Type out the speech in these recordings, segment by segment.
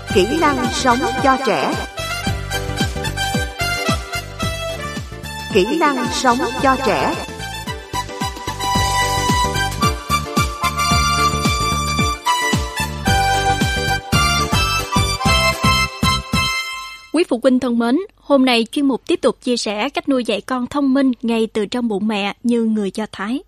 Kỹ năng sống cho trẻ. Kỹ năng sống cho trẻ. Quý phụ huynh thân mến, hôm nay chuyên mục tiếp tục chia sẻ cách nuôi dạy con thông minh ngay từ trong bụng mẹ như người Do Thái.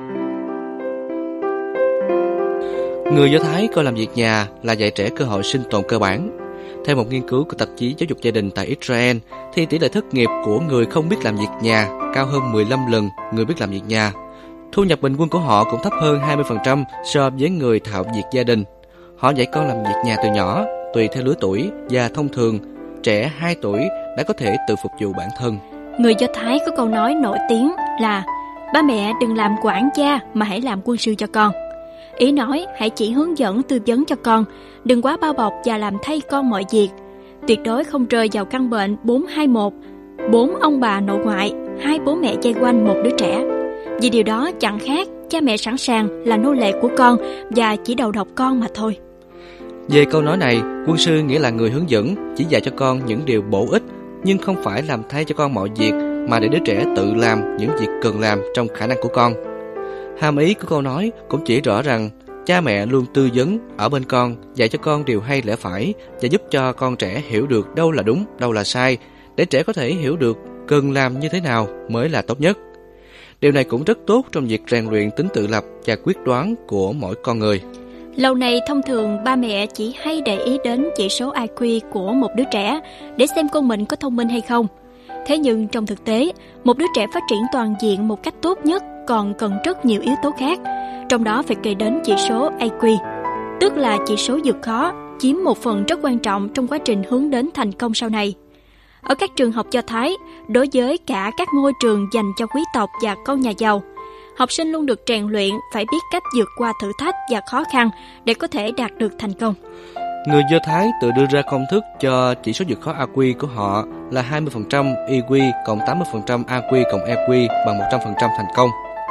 Người Do Thái coi làm việc nhà là dạy trẻ cơ hội sinh tồn cơ bản. Theo một nghiên cứu của tạp chí Giáo dục gia đình tại Israel, thì tỷ lệ thất nghiệp của người không biết làm việc nhà cao hơn 15 lần người biết làm việc nhà. Thu nhập bình quân của họ cũng thấp hơn 20% so với người thạo việc gia đình. Họ dạy con làm việc nhà từ nhỏ, tùy theo lứa tuổi và thông thường, trẻ 2 tuổi đã có thể tự phục vụ bản thân. Người Do Thái có câu nói nổi tiếng là ba mẹ đừng làm quản gia mà hãy làm quân sư cho con. Ý nói hãy chỉ hướng dẫn tư vấn cho con, đừng quá bao bọc và làm thay con mọi việc. Tuyệt đối không rơi vào căn bệnh 421, 4 ông bà nội ngoại, 2 bố mẹ dây quanh một đứa trẻ. Vì điều đó chẳng khác cha mẹ sẵn sàng là nô lệ của con và chỉ đầu độc con mà thôi. Về câu nói này, quân sư nghĩa là người hướng dẫn, chỉ dạy cho con những điều bổ ích, nhưng không phải làm thay cho con mọi việc, mà để đứa trẻ tự làm những việc cần làm trong khả năng của con. Hàm ý của câu nói cũng chỉ rõ rằng cha mẹ luôn tư vấn ở bên con, dạy cho con điều hay lẽ phải và giúp cho con trẻ hiểu được đâu là đúng, đâu là sai, để trẻ có thể hiểu được cần làm như thế nào mới là tốt nhất. Điều này cũng rất tốt trong việc rèn luyện tính tự lập và quyết đoán của mỗi con người. Lâu nay thông thường ba mẹ chỉ hay để ý đến chỉ số IQ của một đứa trẻ để xem con mình có thông minh hay không. Thế nhưng trong thực tế, một đứa trẻ phát triển toàn diện một cách tốt nhất còn cần rất nhiều yếu tố khác, trong đó phải kể đến chỉ số IQ, tức là chỉ số vượt khó, chiếm một phần rất quan trọng trong quá trình hướng đến thành công sau này. Ở các trường học Do Thái, đối với cả các ngôi trường dành cho quý tộc và con nhà giàu, học sinh luôn được rèn luyện phải biết cách vượt qua thử thách và khó khăn để có thể đạt được thành công. Người Do Thái tự đưa ra công thức cho chỉ số vượt khó IQ của họ là 20% EQ cộng 80% AQ cộng EQ bằng 100% thành công.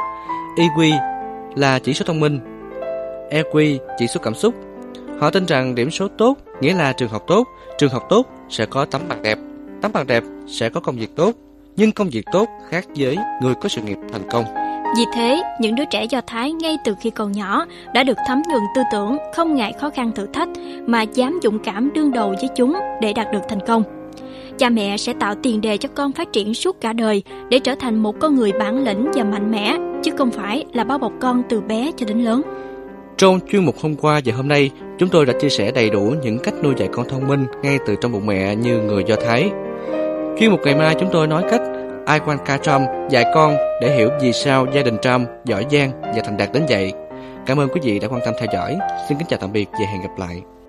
EQ là chỉ số thông minh, EQ chỉ số cảm xúc. Họ tin rằng điểm số tốt nghĩa là trường học tốt sẽ có tấm bằng đẹp sẽ có công việc tốt, nhưng công việc tốt khác với người có sự nghiệp thành công. Vì thế, những đứa trẻ Do Thái ngay từ khi còn nhỏ đã được thấm nhuần tư tưởng không ngại khó khăn thử thách mà dám dũng cảm đương đầu với chúng để đạt được thành công. Cha mẹ sẽ tạo tiền đề cho con phát triển suốt cả đời để trở thành một con người bản lĩnh và mạnh mẽ, chứ không phải là bao bọc con từ bé cho đến lớn. Trong chuyên mục hôm qua và hôm nay, chúng tôi đã chia sẻ đầy đủ những cách nuôi dạy con thông minh ngay từ trong bụng mẹ như người Do Thái. Chuyên mục ngày mai chúng tôi nói cách Iwanka Trump dạy con để hiểu vì sao gia đình Trump giỏi giang và thành đạt đến vậy. Cảm ơn quý vị đã quan tâm theo dõi. Xin kính chào tạm biệt và hẹn gặp lại.